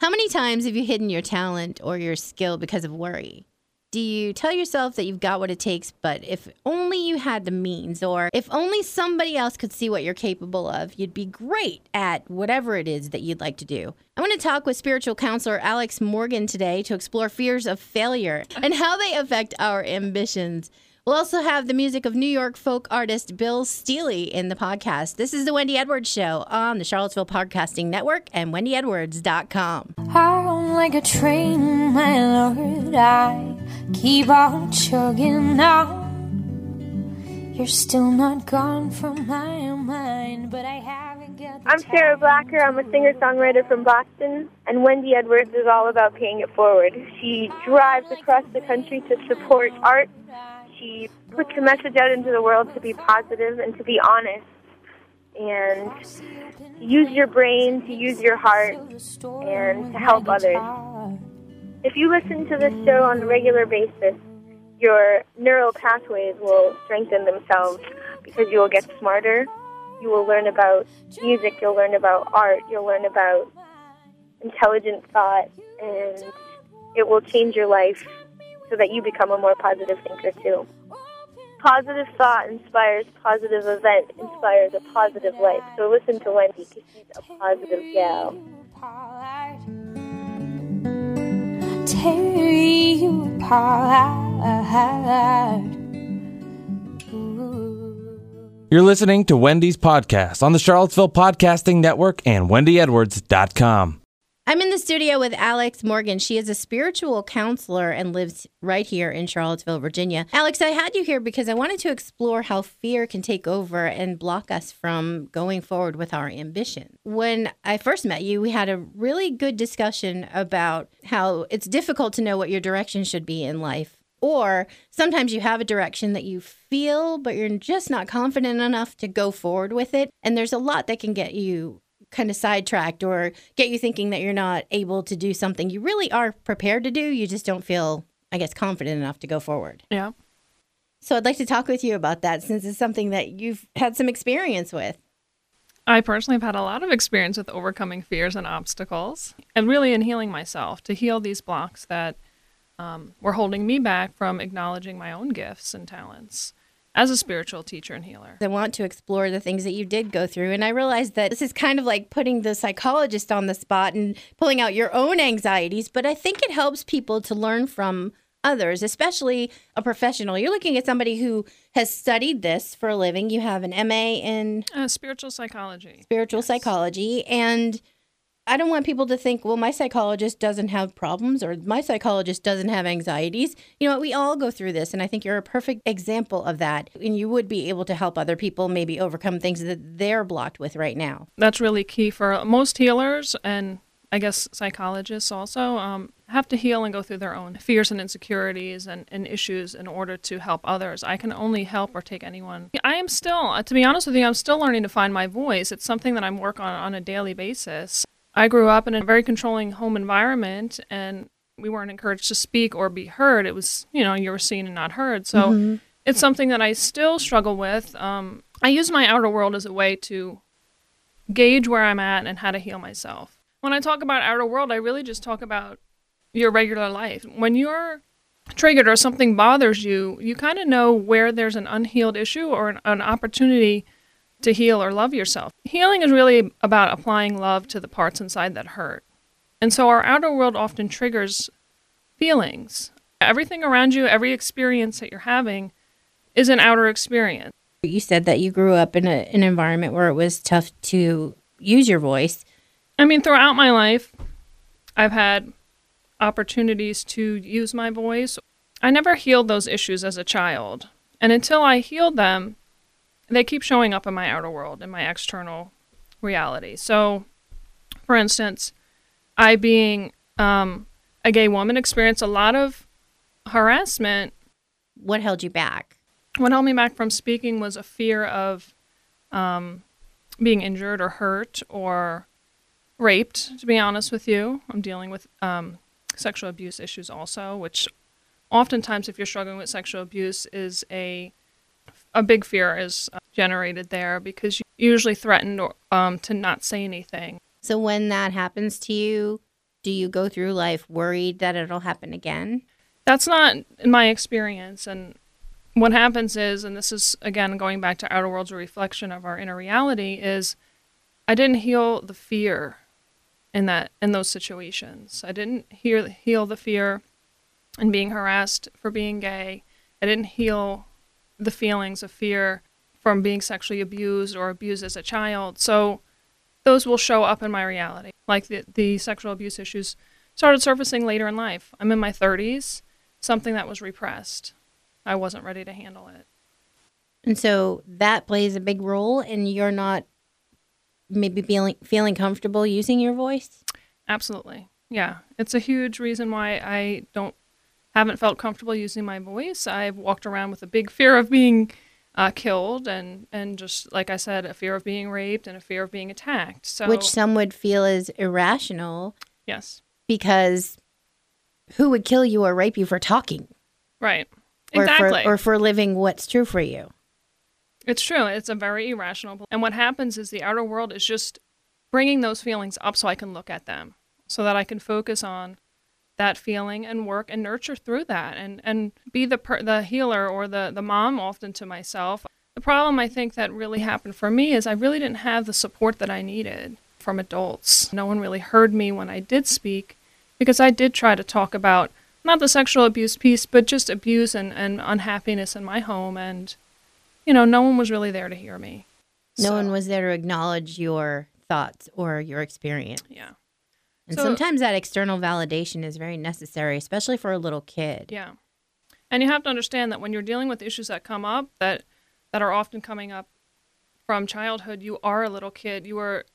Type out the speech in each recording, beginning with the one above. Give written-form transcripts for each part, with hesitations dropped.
How many times have you hidden your talent or your skill because of worry? Do you tell yourself that you've got what it takes, but if only you had the means, or if only somebody else could see what you're capable of, you'd be great at whatever it is that you'd like to do? I want to talk with spiritual counselor Alex Morgan today to explore fears of failure and how they affect our ambitions. We'll also have the music of New York folk artist Bill Steely in the podcast. This is The Wendy Edwards Show on the Charlottesville Podcasting Network and wendyedwards.com. I'm like a train, my Lord, I keep on chugging on. You're still not gone from my mind, but I haven't got the I'm Sarah Blacker. I'm a singer-songwriter from Boston, and Wendy Edwards is all about paying it forward. She drives across the country to support art. She puts a message out into the world to be positive and to be honest, and to use your brain, to use your heart, and to help others. If you listen to this show on a regular basis, your neural pathways will strengthen themselves because you will get smarter. You will learn about music, you'll learn about art, you'll learn about intelligent thought, and it will change your life so that you become a more positive thinker too. Positive thought inspires positive event, inspires a positive life. So listen to Wendy because she's a positive gal. Tear you apart. You're listening to Wendy's podcast on the Charlottesville Podcasting Network and wendyedwards.com. I'm in the studio with Alex Morgan. She is a spiritual counselor and lives right here in Charlottesville, Virginia. Alex, I had you here because I wanted to explore how fear can take over and block us from going forward with our ambition. When I first met you, we had a really good discussion about how it's difficult to know what your direction should be in life. Or sometimes you have a direction that you feel, but you're just not confident enough to go forward with it. And there's a lot that can get you kind of sidetracked or get you thinking that you're not able to do something you really are prepared to do. You just don't feel, I guess, confident enough to go forward. Yeah. So I'd like to talk with you about that since it's something that you've had some experience with. I personally have had a lot of experience with overcoming fears and obstacles and really in healing myself to heal these blocks that were holding me back from acknowledging my own gifts and talents as a spiritual teacher and healer. I want to explore the things that you did go through. And I realized that this is kind of like putting the psychologist on the spot and pulling out your own anxieties. But I think it helps people to learn from others, especially a professional. You're looking at somebody who has studied this for a living. You have an MA in spiritual psychology. Spiritual psychology. And I don't want people to think, well, my psychologist doesn't have problems or my psychologist doesn't have anxieties. You know what? We all go through this. And I think you're a perfect example of that. And you would be able to help other people maybe overcome things that they're blocked with right now. That's really key for most healers, and I guess psychologists also have to heal and go through their own fears and insecurities and issues in order to help others. I can only help or take anyone. I am still, to be honest with you, I'm still learning to find my voice. It's something that I'm working on a daily basis. I grew up in a very controlling home environment, and we weren't encouraged to speak or be heard. It was, you were seen and not heard. So It's something that I still struggle with. I use my outer world as a way to gauge where I'm at and how to heal myself. When I talk about outer world, I really just talk about your regular life. When you're triggered or something bothers you, you kind of know where there's an unhealed issue or an opportunity to heal or love yourself. Healing is really about applying love to the parts inside that hurt. And so our outer world often triggers feelings. Everything around you, every experience that you're having is an outer experience. You said that you grew up in an environment where it was tough to use your voice. I mean, throughout my life, I've had opportunities to use my voice. I never healed those issues as a child. And until I healed them, they keep showing up in my outer world, in my external reality. So, for instance, I being a gay woman experienced a lot of harassment. What held you back? What held me back from speaking was a fear of being injured or hurt or raped, to be honest with you. I'm dealing with sexual abuse issues also, which oftentimes if you're struggling with sexual abuse is a big fear is generated there because you're usually threatened or, to not say anything. So when that happens to you, do you go through life worried that it'll happen again? That's not in my experience. And what happens is, and this is, again, going back to outer world's a reflection of our inner reality, is I didn't heal the fear in those situations. I didn't heal the fear in being harassed for being gay. I didn't heal the feelings of fear from being sexually abused or abused as a child. So those will show up in my reality. Like the sexual abuse issues started surfacing later in life. I'm in my 30s, something that was repressed. I wasn't ready to handle it. And so that plays a big role, and you're not maybe feeling comfortable using your voice? Absolutely. Yeah. It's a huge reason why I haven't felt comfortable using my voice. I've walked around with a big fear of being killed and just, like I said, a fear of being raped and a fear of being attacked. So, which some would feel is irrational. Yes. Because who would kill you or rape you for talking? Right. Or Exactly. or for living what's true for you. It's true. It's a very irrational. And what happens is the outer world is just bringing those feelings up so I can look at them, so that I can focus on that feeling and work and nurture through that and be the healer or the mom often to myself. The problem I think that really happened for me is I really didn't have the support that I needed from adults. No one really heard me when I did speak, because I did try to talk about not the sexual abuse piece, but just abuse and unhappiness in my home. And, no one was really there to hear me. No one was there to acknowledge your thoughts or your experience. Yeah. And sometimes that external validation is very necessary, especially for a little kid. Yeah. And you have to understand that when you're dealing with issues that come up, that are often coming up from childhood, you are a little kid.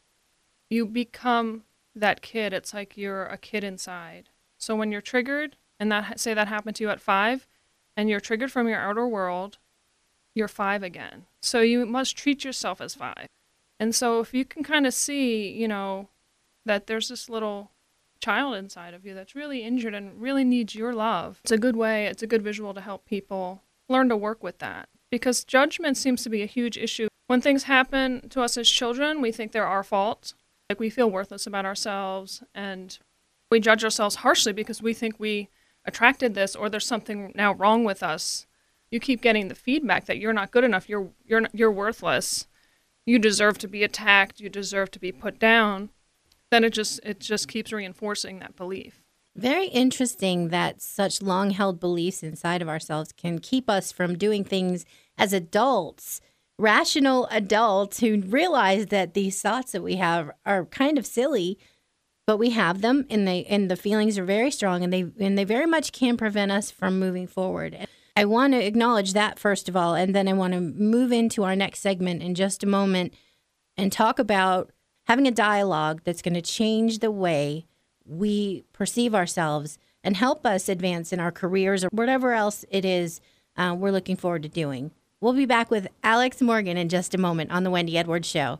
You become that kid. It's like you're a kid inside. So when you're triggered, and say that happened to you at 5, and you're triggered from your outer world, you're 5 again. So you must treat yourself as 5. And so if you can kind of see, that there's this little child inside of you that's really injured and really needs your love, it's a good visual to help people learn to work with that. Because judgment seems to be a huge issue. When things happen to us as children, we think they're our fault. Like, we feel worthless about ourselves, and we judge ourselves harshly because we think we attracted this, or there's something now wrong with us. You keep getting the feedback that you're not good enough, you're worthless, you deserve to be attacked, you deserve to be put down. Then it just keeps reinforcing that belief. Very interesting that such long-held beliefs inside of ourselves can keep us from doing things as adults, rational adults who realize that these thoughts that we have are kind of silly, but we have them, and the feelings are very strong, and they very much can prevent us from moving forward. I want to acknowledge that first of all, and then I want to move into our next segment in just a moment and talk about having a dialogue that's going to change the way we perceive ourselves and help us advance in our careers or whatever else it is we're looking forward to doing. We'll be back with Alex Morgan in just a moment on The Wendy Edwards Show.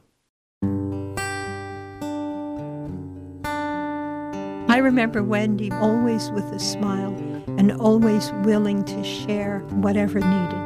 I remember Wendy always with a smile and always willing to share whatever needed.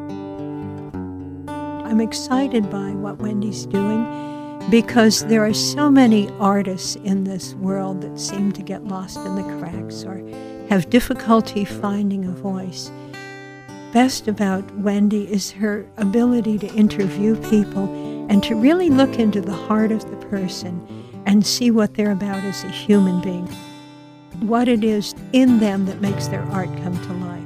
I'm excited by what Wendy's doing, because there are so many artists in this world that seem to get lost in the cracks or have difficulty finding a voice. Best about Wendy is her ability to interview people and to really look into the heart of the person and see what they're about as a human being, what it is in them that makes their art come to life.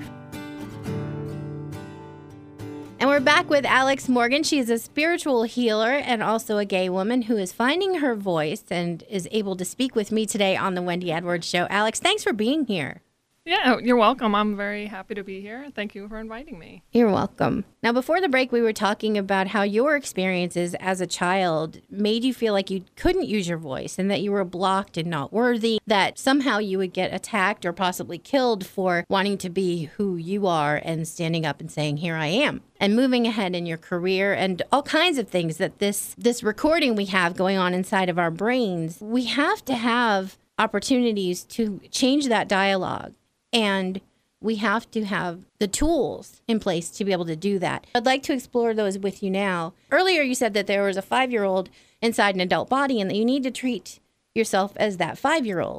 And we're back with Alex Morgan. She is a spiritual healer and also a gay woman who is finding her voice and is able to speak with me today on The Wendy Edwards Show. Alex, thanks for being here. Yeah, you're welcome. I'm very happy to be here. Thank you for inviting me. You're welcome. Now, before the break, we were talking about how your experiences as a child made you feel like you couldn't use your voice and that you were blocked and not worthy, that somehow you would get attacked or possibly killed for wanting to be who you are and standing up and saying, here I am, and moving ahead in your career and all kinds of things that this recording we have going on inside of our brains. We have to have opportunities to change that dialogue. And we have to have the tools in place to be able to do that. I'd like to explore those with you now. Earlier, you said that there was a 5-year-old inside an adult body and that you need to treat yourself as that 5-year-old.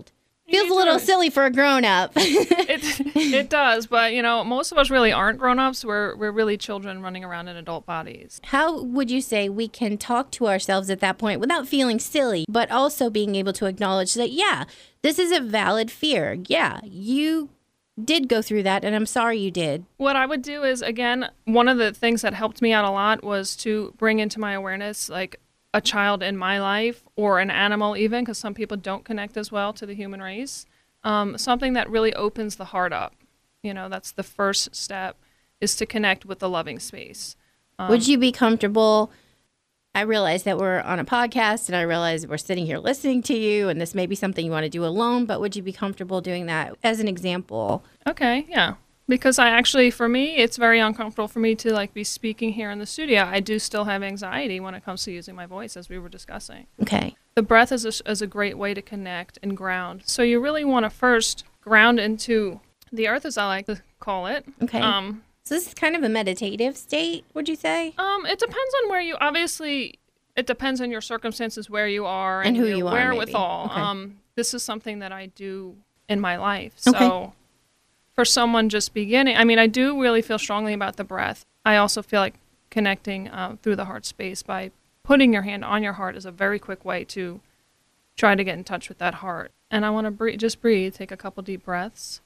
Feels a little silly for a grown-up. It does, but most of us really aren't grown-ups. We're really children running around in adult bodies. How would you say we can talk to ourselves at that point without feeling silly, but also being able to acknowledge that, yeah, this is a valid fear. Yeah, you did go through that, and I'm sorry you did. What I would do is, again, one of the things that helped me out a lot was to bring into my awareness, like, a child in my life or an animal even, because some people don't connect as well to the human race. Something that really opens the heart up. That's the first step, is to connect with the loving space. Would you be comfortable? I realize that we're on a podcast and I realize we're sitting here listening to you and this may be something you want to do alone, but would you be comfortable doing that as an example? Okay, yeah. Because for me, it's very uncomfortable for me to be speaking here in the studio. I do still have anxiety when it comes to using my voice, as we were discussing. Okay. The breath is a great way to connect and ground. So you really want to first ground into the earth, as I like to call it. Okay. So this is kind of a meditative state, would you say? It depends on where obviously, it depends on your circumstances, where you are, and who you are, wherewithal. Okay. This is something that I do in my life. So. Okay. For someone just beginning, I do really feel strongly about the breath. I also feel like connecting through the heart space by putting your hand on your heart is a very quick way to try to get in touch with that heart. And I want to just breathe, take a couple deep breaths,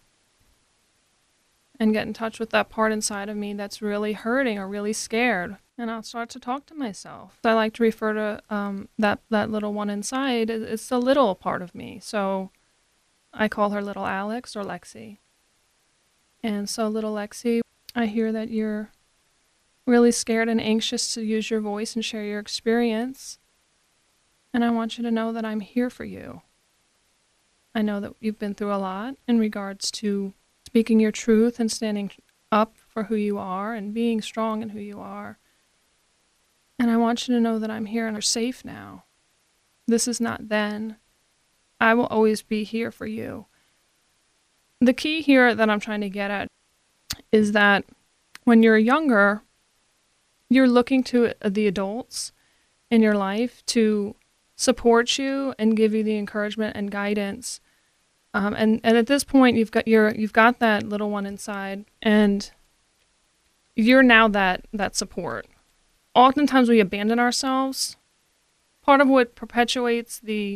and get in touch with that part inside of me that's really hurting or really scared. And I'll start to talk to myself. I like to refer to that little one inside. It's the little part of me. So I call her little Alex or Lexi. And so, little Lexi, I hear that you're really scared and anxious to use your voice and share your experience. And I want you to know that I'm here for you. I know that you've been through a lot in regards to speaking your truth and standing up for who you are and being strong in who you are. And I want you to know that I'm here and you're safe now. This is not then. I will always be here for you. The key here that I'm trying to get at is that when you're younger, you're looking to the adults in your life to support you and give you the encouragement and guidance. And at this point, you've got that little one inside, and you're now that support. Oftentimes, we abandon ourselves. Part of what perpetuates the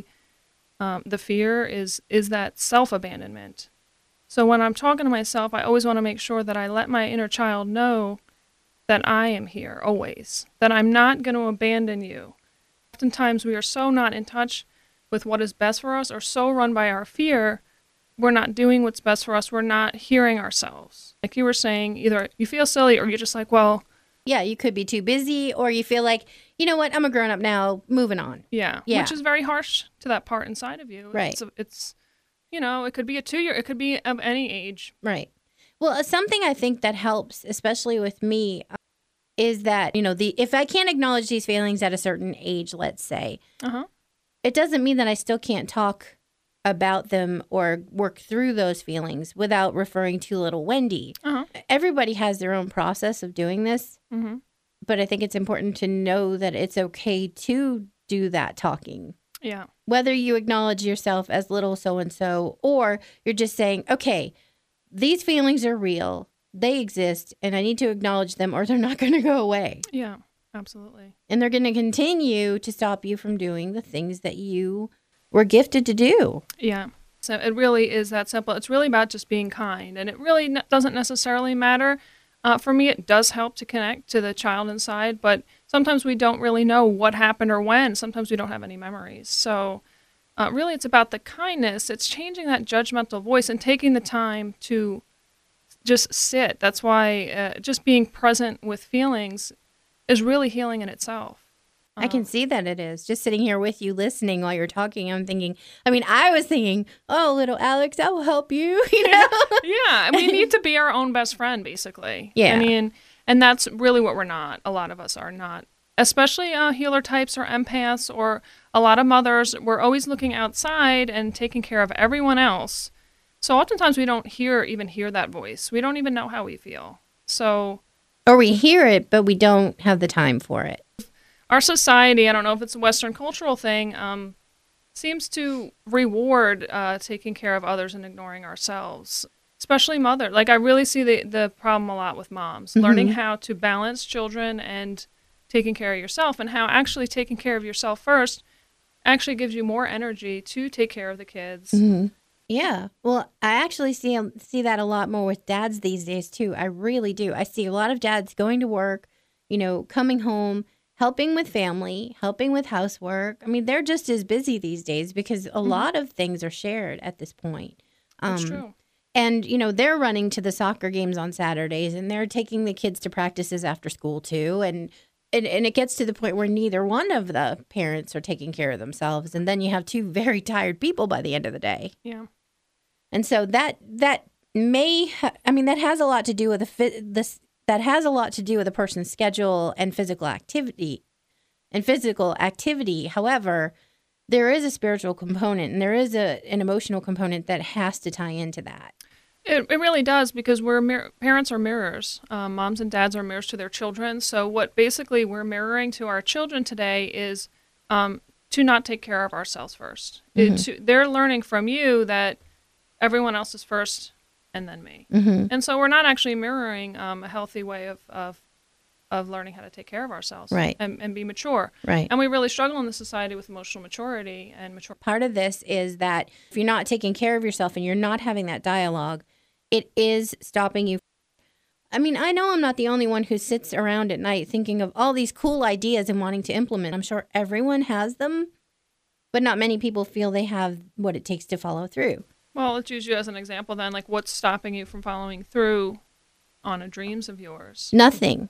fear is that self-abandonment. So when I'm talking to myself, I always want to make sure that I let my inner child know that I am here always, that I'm not going to abandon you. Oftentimes we are so not in touch with what is best for us or so run by our fear, we're not doing what's best for us. We're not hearing ourselves. Like you were saying, either you feel silly or you're just like, well... Yeah, you could be too busy or you feel like, you know what, I'm a grown-up now, moving on. Yeah, which is very harsh to that part inside of you. Right. It's it could be a 2-year, it could be of any age. Right. Well, something I think that helps, especially with me, is that, if I can't acknowledge these feelings at a certain age, let's say, it doesn't mean that I still can't talk about them or work through those feelings without referring to little Wendy. Everybody has their own process of doing this, but I think it's important to know that it's okay to do that talking. Yeah. Whether you acknowledge yourself as little so-and-so or you're just saying, okay, these feelings are real, they exist, and I need to acknowledge them or they're not going to go away. Yeah, absolutely. And they're going to continue to stop you from doing the things that you were gifted to do. Yeah. So it really is that simple. It's really about just being kind. And it really doesn't necessarily matter. For me, it does help to connect to the child inside, but sometimes we don't really know what happened or when. Sometimes we don't have any memories. So really it's about the kindness. It's changing that judgmental voice and taking the time to just sit. That's why just being present with feelings is really healing in itself. I can see that it is. Just sitting here with you listening while you're talking, I was thinking, oh, little Alex, I will help you. Yeah, we need to be our own best friend, basically. Yeah. And that's really what we're not. A lot of us are not. Especially healer types or empaths or a lot of mothers, we're always looking outside and taking care of everyone else. So oftentimes we don't even hear that voice. We don't even know how we feel. So, or we hear it, but we don't have the time for it. Our society, I don't know if it's a Western cultural thing, seems to reward taking care of others and ignoring ourselves, especially mother. Like, I really see the problem a lot with moms, learning how to balance children and taking care of yourself, and how actually taking care of yourself first actually gives you more energy to take care of the kids. Yeah. Well, I actually see that a lot more with dads these days, too. I really do. I see a lot of dads going to work, coming home, helping with family, helping with housework. I mean, they're just as busy these days because a lot of things are shared at this point. That's true. And, they're running to the soccer games on Saturdays, and they're taking the kids to practices after school, too. And it gets to the point where neither one of the parents are taking care of themselves. And then you have two very tired people by the end of the day. Yeah. And so that has a lot to do with that has a lot to do with a person's schedule and physical activity. However, there is a spiritual component, and there is an emotional component that has to tie into that. It really does, because parents are mirrors. Moms and dads are mirrors to their children. So what basically we're mirroring to our children today is to not take care of ourselves first. They're learning from you that everyone else is first and then me. And so we're not actually mirroring a healthy way of learning how to take care of ourselves, right, and be mature. Right. And we really struggle in this society with emotional maturity and mature. Part of this is that if you're not taking care of yourself and you're not having that dialogue, it is stopping you. I mean, I know I'm not the only one who sits around at night thinking of all these cool ideas and wanting to implement. I'm sure everyone has them, but not many people feel they have what it takes to follow through. Well, let's use you as an example then. Like, what's stopping you from following through on a dreams of yours? Nothing.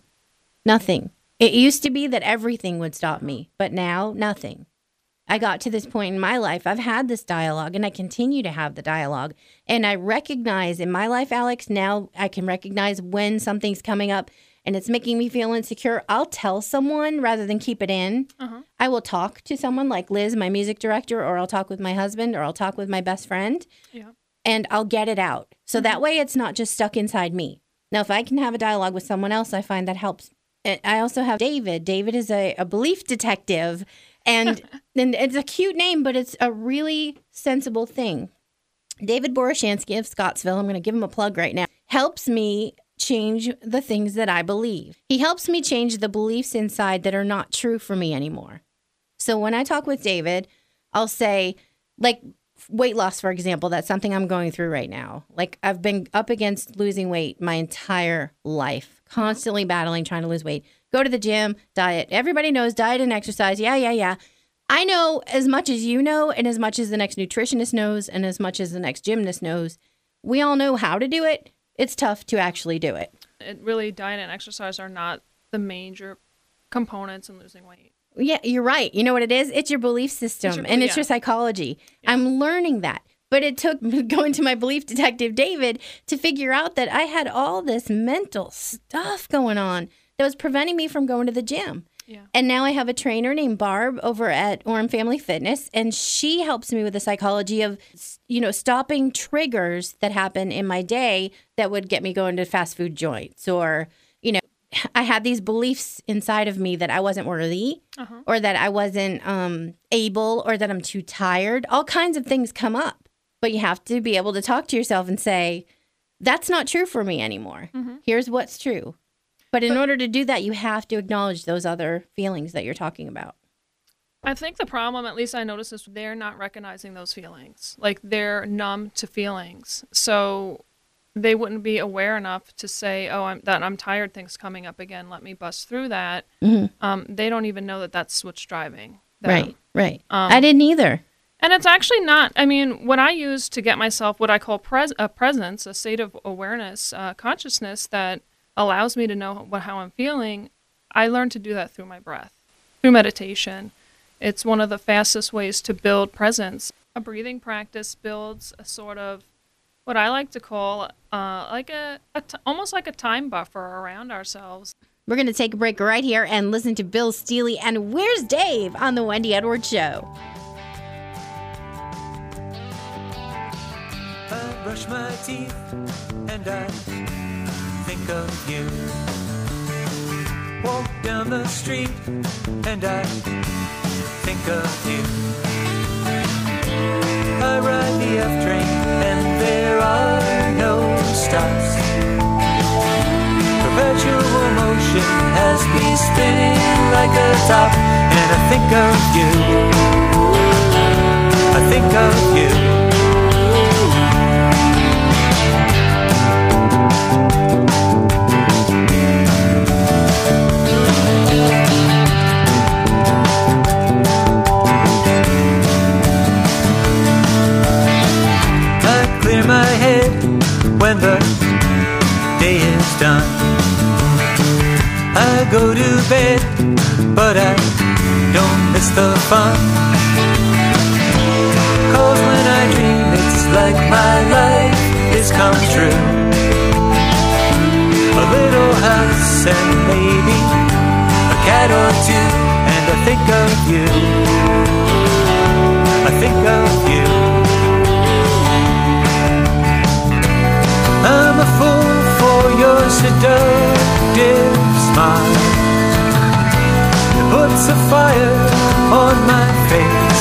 It used to be that everything would stop me, but now nothing. I got to this point in my life, I've had this dialogue, and I continue to have the dialogue. And I recognize in my life, Alex, now I can recognize when something's coming up and it's making me feel insecure. I'll tell someone rather than keep it in. I will talk to someone like Liz, my music director, or I'll talk with my husband, or I'll talk with my best friend. Yeah. And I'll get it out. So that way it's not just stuck inside me. Now, if I can have a dialogue with someone else, I find that helps. I also have David. David is a belief detective. And it's a cute name, but it's a really sensible thing. David Boroshansky of Scottsville, I'm going to give him a plug right now, helps me change the things that I believe. He helps me change the beliefs inside that are not true for me anymore. So when I talk with David, I'll say, like, weight loss, for example, that's something I'm going through right now. Like, I've been up against losing weight my entire life, constantly battling, trying to lose weight. Go to the gym, diet. Everybody knows diet and exercise. Yeah. I know as much as you know, and as much as the next nutritionist knows, and as much as the next gymnast knows. We all know how to do it. It's tough to actually do it. Really, diet and exercise are not the major components in losing weight. Yeah, you're right. You know what it is? It's your belief system, and it's your psychology. Yeah. I'm learning that. But it took going to my belief detective, David, to figure out that I had all this mental stuff going on that was preventing me from going to the gym. Yeah. And now I have a trainer named Barb over at Orem Family Fitness, and she helps me with the psychology of, stopping triggers that happen in my day that would get me going to fast food joints, or, I had these beliefs inside of me that I wasn't worthy, or that I wasn't able, or that I'm too tired. All kinds of things come up, but you have to be able to talk to yourself and say, that's not true for me anymore. Here's what's true. But in order to do that, you have to acknowledge those other feelings that you're talking about. I think the problem, at least I notice, is they're not recognizing those feelings. Like, they're numb to feelings. So they wouldn't be aware enough to say, I'm tired, things coming up again, let me bust through that. They don't even know that that's what's driving them. Right. I didn't either. And it's actually not, what I use to get myself what I call a presence, a state of awareness, consciousness that allows me to know how I'm feeling. I learned to do that through my breath, through meditation. It's one of the fastest ways to build presence. A breathing practice builds a sort of what I like to call almost like a time buffer around ourselves. We're going to take a break right here and listen to Bill Steely and Where's Dave on The Wendy Edwards Show. I brush my teeth and I think of you. Walk down the street and I think of you. I ride the F train and there are no stops. Perpetual motion has me spinning like a top. And I think of you, I think of you. I clear my head when the day is done. I go to bed, but I don't miss the fun. 'Cause when I dream, it's like my life is come true. A little house and maybe a cat or two. And I think of you, I think of you. I'm a fool for your seductive smile. It puts a fire on my face.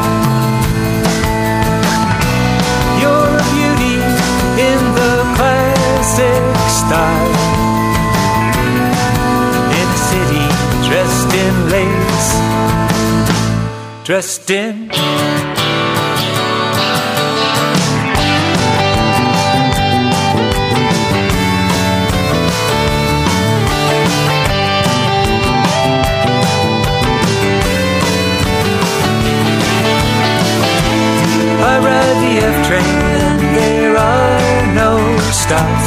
You're a beauty in the classic style. In a city dressed in lace, dressed in I ride the F train and there are no stops.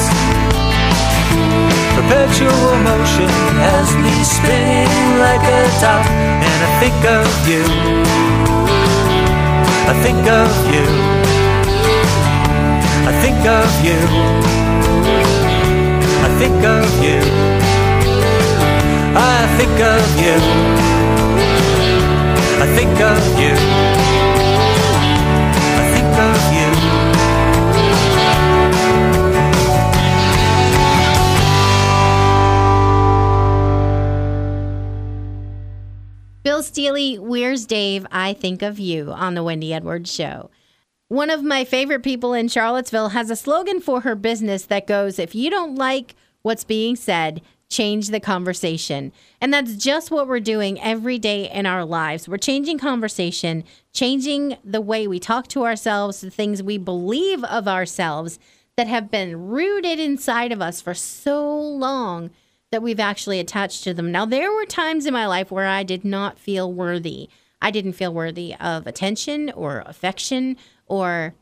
Perpetual motion has me spinning like a top. And I think of you, I think of you, I think of you, I think of you, I think of you, I think of you, I think of you. Bill Steely, Where's Dave? I Think of You on the Wendy Edwards Show. One of my favorite people in Charlottesville has a slogan for her business that goes, if you don't like what's being said, change the conversation. And that's just what we're doing every day in our lives. We're changing conversation, changing the way we talk to ourselves, the things we believe of ourselves that have been rooted inside of us for so long that we've actually attached to them. Now, there were times in my life where I did not feel worthy. I didn't feel worthy of attention or affection or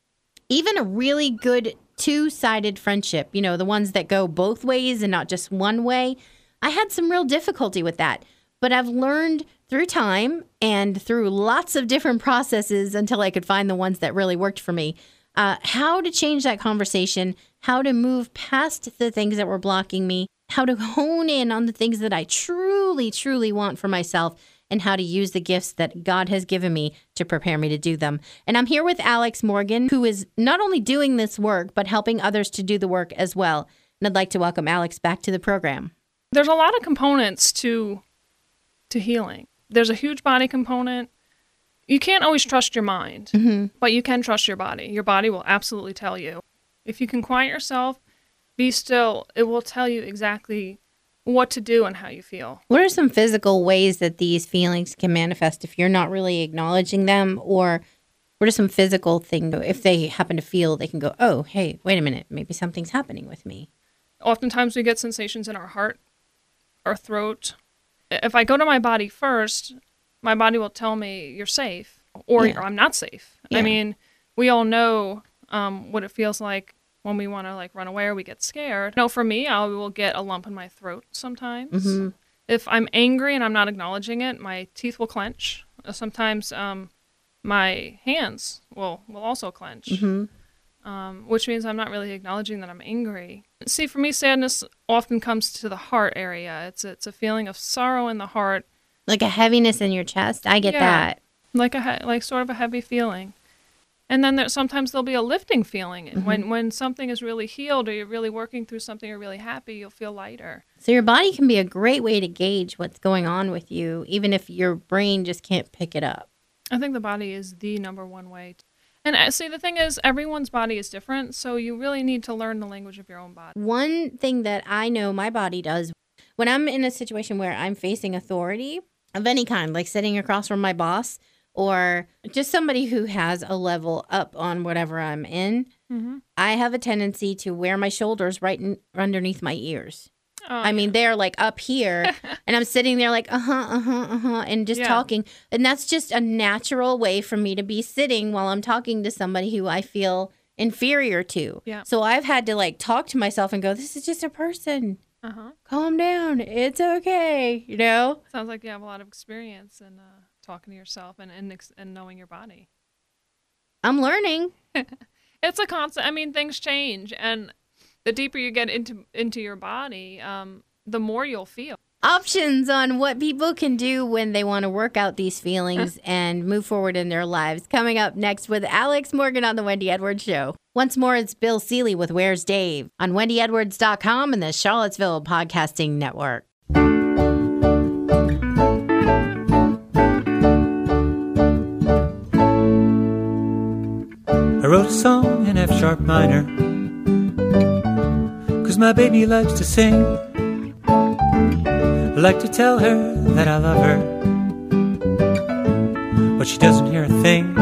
even a really good two-sided friendship, you know, the ones that go both ways and not just one way. I had some real difficulty with that, but I've learned through time and through lots of different processes until I could find the ones that really worked for me, how to change that conversation, how to move past the things that were blocking me, how to hone in on the things that I truly, truly want for myself, and how to use the gifts that God has given me to prepare me to do them. And I'm here with Alex Morgan, who is not only doing this work, but helping others to do the work as well. And I'd like to welcome Alex back to the program. There's a lot of components to healing. There's a huge body component. You can't always trust your mind, but you can trust your body. Your body will absolutely tell you. If you can quiet yourself, be still, it will tell you exactly what to do and how you feel. What are some physical ways that these feelings can manifest if you're not really acknowledging them? Or what are some physical things, if they happen to feel, they can go, oh, hey, wait a minute, maybe something's happening with me. Oftentimes we get sensations in our heart, our throat. If I go to my body first, my body will tell me you're safe or I'm not safe. Yeah. I mean, we all know what it feels like when we want to like run away or we get scared. No, for me, I will get a lump in my throat sometimes. If I'm angry and I'm not acknowledging it, my teeth will clench. Sometimes my hands will also clench, which means I'm not really acknowledging that I'm angry. See, for me, sadness often comes to the heart area. It's a feeling of sorrow in the heart. Like a heaviness in your chest? I get that. Like sort of a heavy feeling. And then sometimes there'll be a lifting feeling. When something is really healed or you're really working through something, you're really happy, you'll feel lighter. So your body can be a great way to gauge what's going on with you, even if your brain just can't pick it up. I think the body is the number one way. And see, the thing is, everyone's body is different, so you really need to learn the language of your own body. One thing that I know my body does when I'm in a situation where I'm facing authority of any kind, like sitting across from my boss or just somebody who has a level up on whatever I'm in, I have a tendency to wear my shoulders right underneath my ears. Oh, I mean, they're like up here and I'm sitting there like, and just talking. And that's just a natural way for me to be sitting while I'm talking to somebody who I feel inferior to. Yeah. So I've had to like talk to myself and go, this is just a person. Calm down. It's okay. You know? Sounds like you have a lot of experience in talking to yourself and knowing your body. I'm learning. It's a constant. I mean, things change, and the deeper you get into your body, the more you'll feel. Options on what people can do when they want to work out these feelings and move forward in their lives. Coming up next with Alex Morgan on The Wendy Edwards Show. Once more, it's Bill Seeley with Where's Dave on WendyEdwards.com and the Charlottesville Podcasting Network. I wrote a song in F sharp minor, 'cause my baby likes to sing. I like to tell her that I love her, but she doesn't hear a thing.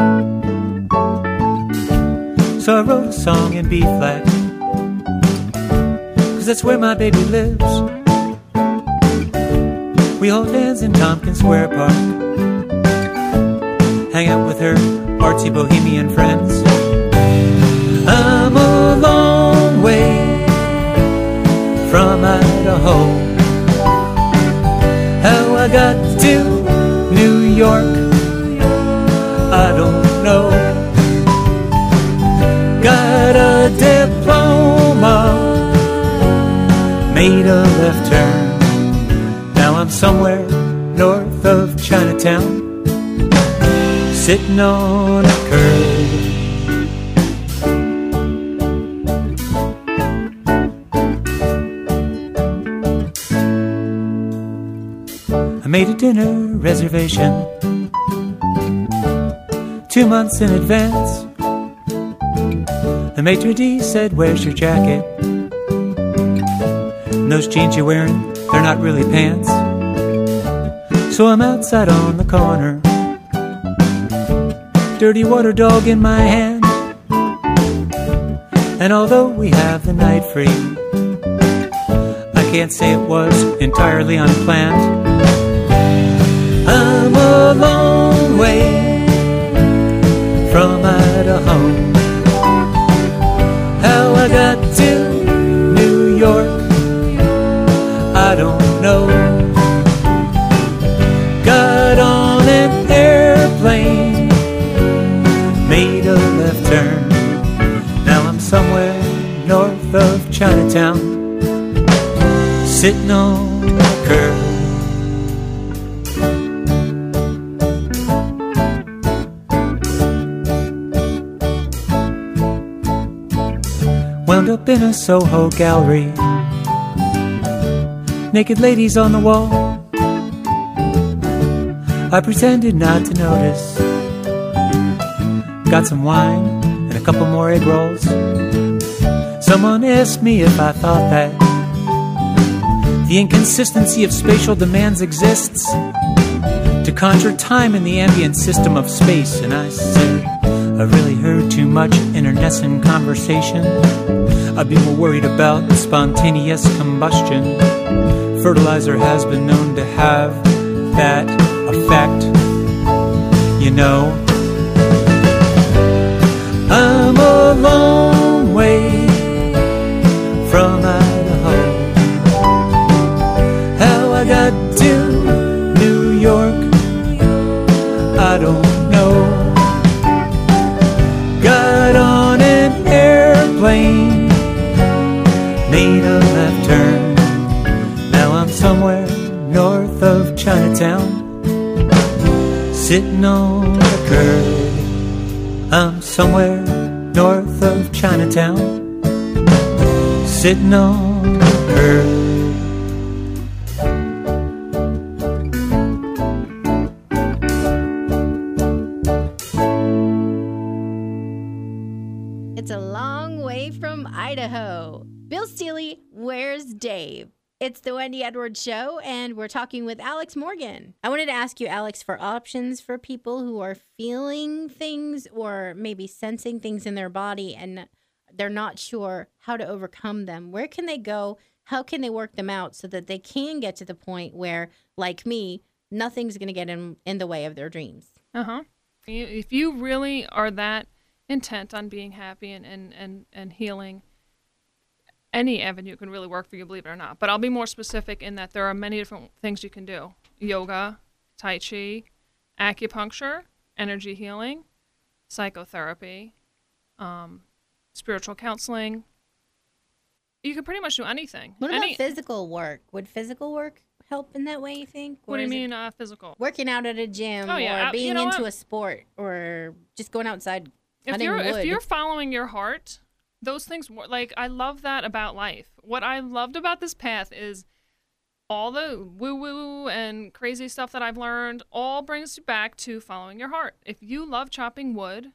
So I wrote a song in B flat, 'cause that's where my baby lives. We hold hands in Tompkins Square Park, hang out with her artsy bohemian friends. I'm a long way from Idaho. How I got to New York, I don't know. Got a diploma, made a left turn. Now I'm somewhere north of Chinatown, sitting on a curb. I made a dinner reservation 2 months in advance. The maitre d' said, where's your jacket? And those jeans you're wearing, they're not really pants. So I'm outside on the corner, dirty water dog in my hand. And although we have the night free, I can't say it was entirely unplanned. I'm a long way from Idaho. How I got to New York, I don't know. Got on an airplane, made a left turn. Now I'm somewhere north of Chinatown, sitting on a curb. Wound up in a Soho gallery, naked ladies on the wall. I pretended not to notice. Got some wine and a couple more egg rolls. Someone asked me if I thought that the inconsistency of spatial demands exists to conjure time in the ambient system of space. And I said, I really heard too much internecine conversation. I'd be more worried about spontaneous combustion. Fertilizer has been known to have that effect, you know. I'm a long way from Idaho. How I got to New York, I don't know. Got on an airplane, made a left turn. Now I'm somewhere north of Chinatown, sitting on the curb. I'm somewhere north of Chinatown, sitting on the curb. long way from Idaho. Bill Steely, where's Dave? It's the Wendy Edwards Show, and we're talking with Alex Morgan. I wanted to ask you, Alex, for options for people who are feeling things or maybe sensing things in their body and they're not sure how to overcome them. Where can they go? How can they work them out so that they can get to the point where, like me, nothing's going to get in the way of their dreams? If you really are that intent on being happy and healing, any avenue can really work for you, believe it or not. But I'll be more specific in that there are many different things you can do. Yoga, Tai Chi, acupuncture, energy healing, psychotherapy, spiritual counseling. You can pretty much do anything. What about physical work? Would physical work help in that way, you think? What do you mean physical? Working out at a gym or being into a sport or just going outside cutting wood. If you're following your heart, those things, like, I love that about life. What I loved about this path is all the woo-woo and crazy stuff that I've learned all brings you back to following your heart. If you love chopping wood,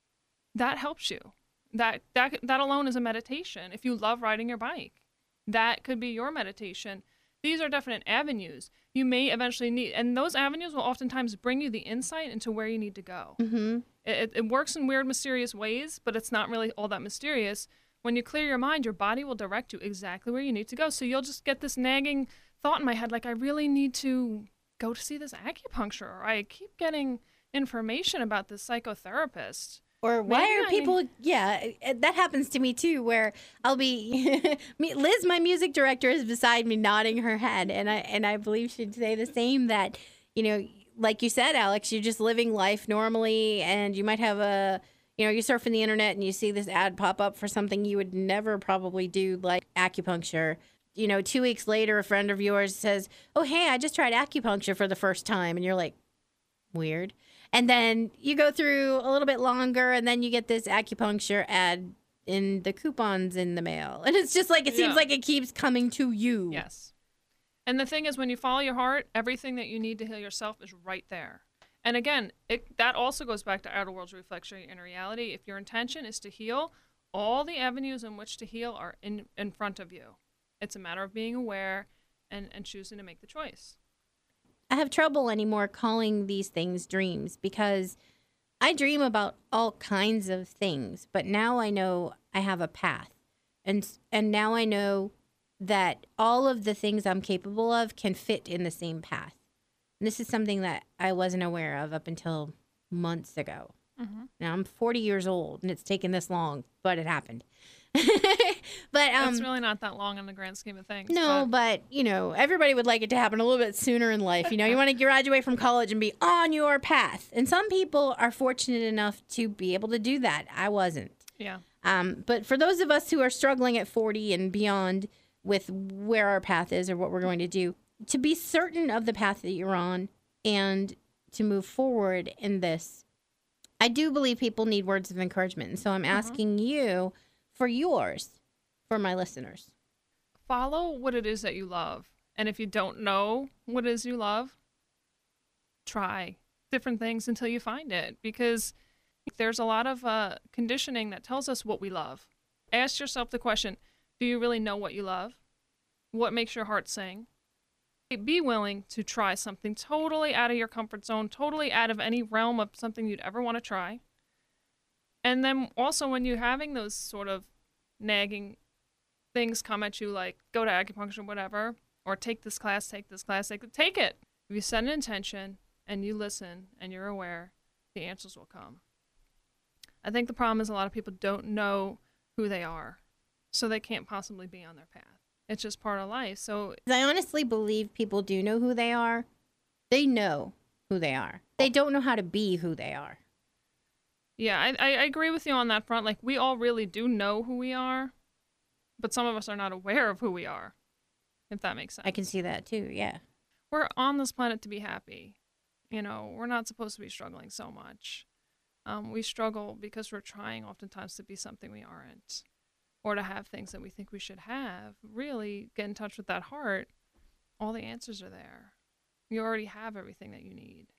that helps you. That alone is a meditation. If you love riding your bike, that could be your meditation. These are definite avenues you may eventually need, and those avenues will oftentimes bring you the insight into where you need to go. Mm-hmm. It works in weird, mysterious ways, but it's not really all that mysterious. When you clear your mind, your body will direct you exactly where you need to go. So you'll just get this nagging thought in my head, like, I really need to go to see this acupuncture, or I keep getting information about this psychotherapist. Or why are people, that happens to me too, where I'll be, Liz, my music director, is beside me nodding her head. And I believe she'd say the same, that, like you said, Alex, you're just living life normally and you might have you're surfing the internet and you see this ad pop up for something you would never probably do, like acupuncture. 2 weeks later, a friend of yours says, oh, hey, I just tried acupuncture for the first time. And you're like, weird. And then you go through a little bit longer and then you get this acupuncture ad in the coupons in the mail. And it's just like, it seems like it keeps coming to you. Yes. And the thing is, when you follow your heart, everything that you need to heal yourself is right there. And again, that also goes back to outer worlds reflects your inner reality. If your intention is to heal, all the avenues in which to heal are in front of you. It's a matter of being aware and choosing to make the choice. I have trouble anymore calling these things dreams because I dream about all kinds of things, but now I know I have a path. And now I know that all of the things I'm capable of can fit in the same path. And this is something that I wasn't aware of up until months ago. Mm-hmm. Now I'm 40 years old and it's taken this long, but it happened. But it's really not that long in the grand scheme of things. No, but everybody would like it to happen a little bit sooner in life. You want to graduate from college and be on your path. And some people are fortunate enough to be able to do that. I wasn't. Yeah. But for those of us who are struggling at 40 and beyond with where our path is or what we're going to do, to be certain of the path that you're on and to move forward in this, I do believe people need words of encouragement. And so I'm asking you for yours, for my listeners. Follow what it is that you love. And if you don't know what it is you love, try different things until you find it. Because there's a lot of conditioning that tells us what we love. Ask yourself the question, do you really know what you love? What makes your heart sing? Be willing to try something totally out of your comfort zone, totally out of any realm of something you'd ever want to try. And then also when you're having those sort of nagging things come at you, like go to acupuncture, whatever, or take this class, take it. If you set an intention and you listen and you're aware, the answers will come. I think the problem is a lot of people don't know who they are, so they can't possibly be on their path. It's just part of life. So I honestly believe people do know who they are. They know who they are. They don't know how to be who they are. Yeah, I agree with you on that front. Like, we all really do know who we are, but some of us are not aware of who we are, if that makes sense. I can see that too, yeah. We're on this planet to be happy. We're not supposed to be struggling so much. We struggle because we're trying oftentimes to be something we aren't, or to have things that we think we should have. Really get in touch with that heart. All the answers are there. You already have everything that you need.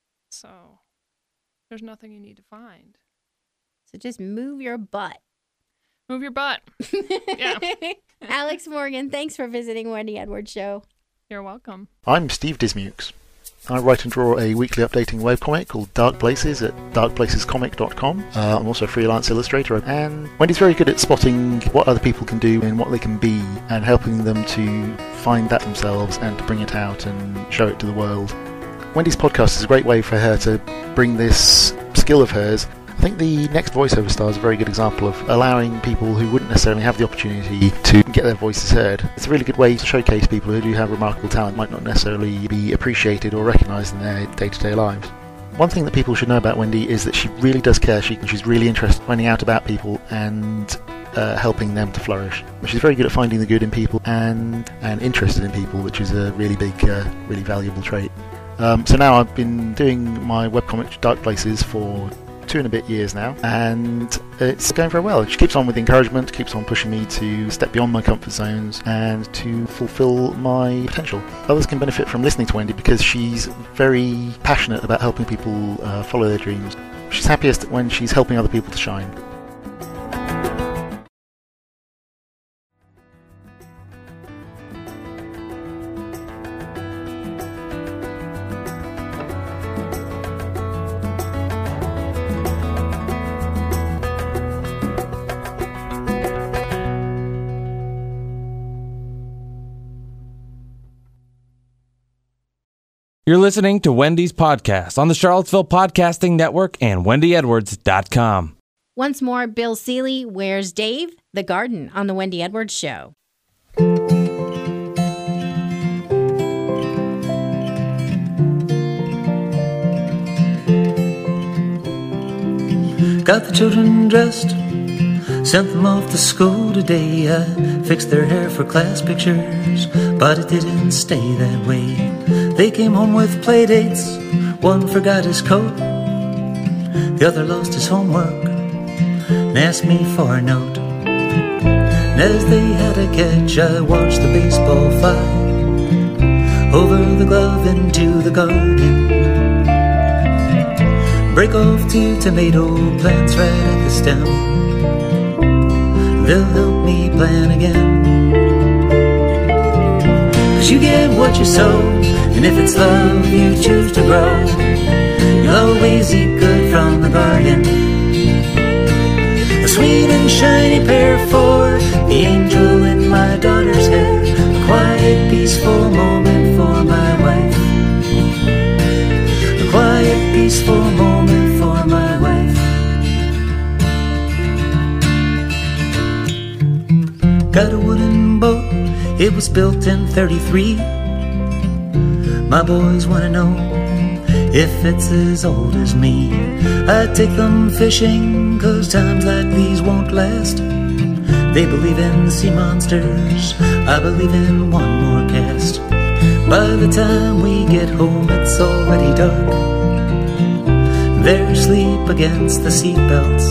So there's nothing you need to find. So just move your butt. Move your butt. Yeah. Alex Morgan, thanks for visiting Wendy Edwards Show. You're welcome. I'm Steve Dismukes. I write and draw a weekly updating webcomic called Dark Places at darkplacescomic.com. I'm also a freelance illustrator, and Wendy's very good at spotting what other people can do and what they can be, and helping them to find that themselves and to bring it out and show it to the world. Wendy's podcast is a great way for her to bring this skill of hers. I think the Next Voiceover Star is a very good example of allowing people who wouldn't necessarily have the opportunity to get their voices heard. It's a really good way to showcase people who do have remarkable talent, might not necessarily be appreciated or recognised in their day-to-day lives. One thing that people should know about Wendy is that she really does care. She's really interested in finding out about people and helping them to flourish. She's very good at finding the good in people and interested in people, which is a really big, really valuable trait. So now I've been doing my webcomic Dark Places for 2 and a bit years now, and it's going very well. She keeps on with encouragement, keeps on pushing me to step beyond my comfort zones and to fulfill my potential. Others can benefit from listening to Wendy because she's very passionate about helping people follow their dreams. She's happiest when she's helping other people to shine. You're listening to Wendy's podcast on the Charlottesville Podcasting Network and wendyedwards.com. Once more, Bill Seeley, Where's Dave? The Garden on The Wendy Edwards Show. Got the children dressed, sent them off to school today. I fixed their hair for class pictures, but it didn't stay that way. They came home with play dates. One forgot his coat, the other lost his homework and asked me for a note. And as they had a catch, I watched the baseball fly over the glove into the garden, break off 2 tomato plants right at the stem. They'll help me plan again. 'Cause you get what you sow, and if it's love you choose to grow, you'll always eat good from the garden. A sweet and shiny pear for the angel in my daughter's hair, a quiet peaceful moment for my wife, a quiet peaceful moment for my wife. Got a wooden boat, it was built in 33. My boys want to know if it's as old as me. I take them fishing 'cause times like these won't last. They believe in sea monsters, I believe in one more cast. By the time we get home it's already dark. They're asleep against the seatbelts.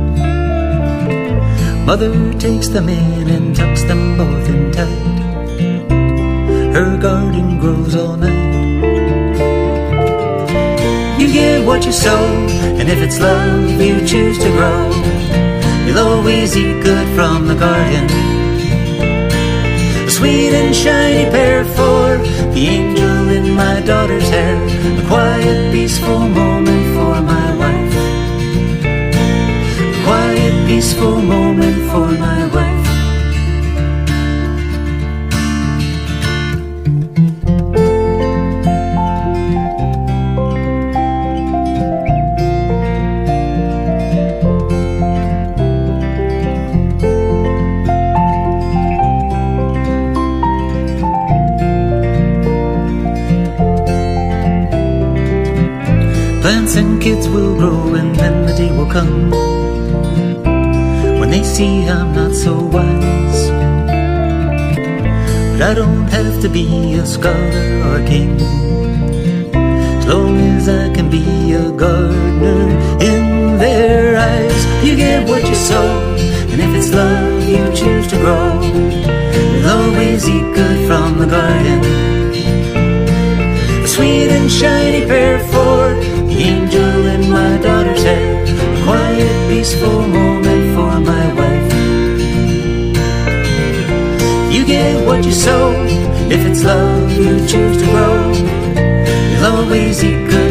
Mother takes them in and tucks them both in tight. Her garden grows all night. You get what you sow, and if it's love you choose to grow, you'll always eat good from the garden. A sweet and shiny pear for the angel in my daughter's hair, a quiet peaceful moment for my wife, a quiet peaceful moment for my wife. Plants and kids will grow, and then the day will come when they see I'm not so wise. But I don't have to be a scholar or a king, as long as I can be a gardener in their eyes. You get what you sow, and if it's love you choose to grow, you'll always eat good from the garden. A sweet and shiny pear for the angel in my daughter's hair, a quiet peaceful moment for my wife, what you sow. If it's love you choose to grow, you'll always eat good